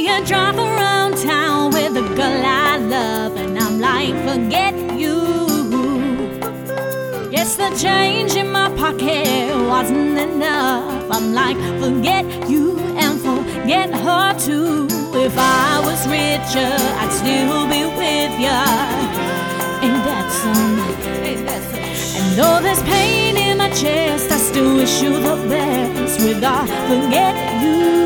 you drive around town with a girl I love, and I'm like, forget you. Guess the change in my pocket wasn't enough. I'm like, forget you and forget her too. If I was richer, I'd still be with ya. Ain't that some? And though there's pain in my chest, I still wish you the best. With or forget you.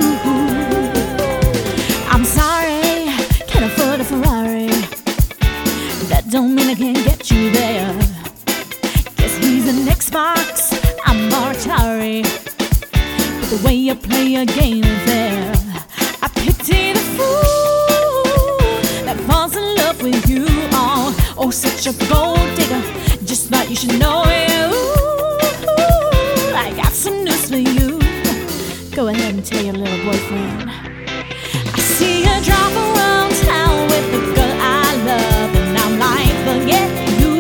I'm sorry, can't afford a Ferrari. That don't mean I can't get you there. Guess he's an Xbox, I'm more Atari. But the way you play your game is there. I pity the fool that falls in love with you. Oh, such a gold digger, just thought you should know it. Ooh, I got some news for you. Go ahead and tell your little boyfriend. I see you drive around town with the girl I love, and I'm like, forget you.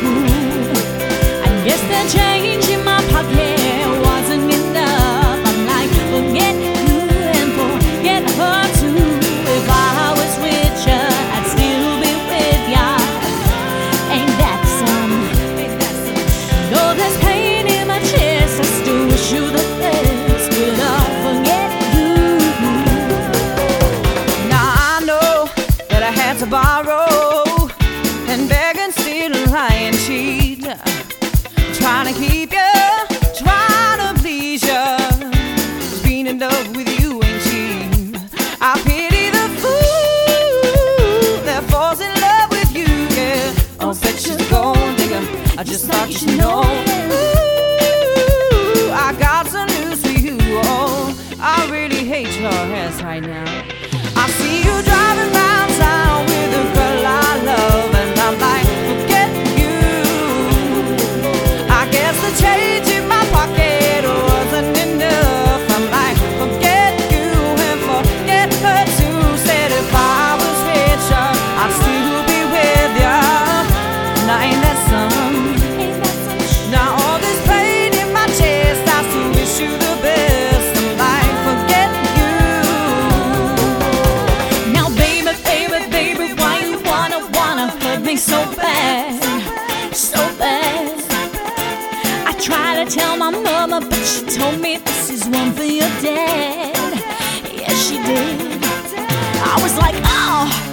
I guess the change in my pocket wasn't enough. I'm like, forget you and forget her too. If I was richer, I'd still be with ya. Ain't that some? Though there's pain in my chest, I still wish you the best. Will I forget you? Now I know that I had to borrow and beg and steal and lie and cheat, trying to keep you, trying to please you. 'Cause being in love with you ain't cheap. I pity the fool that falls in love with you, yeah. Oh, bet she's a gold digger, I just thought you should know. Ooh, I got some news for you, oh, I really hate your ass right now. I see you driving round town with a girl I love, and I'm like, forget you. I guess the change in my pocket wasn't enough. I'm like, forget you and forget her too. Said if I was richer, I'd still be with ya. Now ain't that some? Now all this pain in my chest, I still wish you the best. I'm like, forget you. Now baby, baby, baby, why you wanna hurt me so bad, so bad? I tried to tell my mama, but she told me this is one for your dad. Yeah, she did. I was like, oh.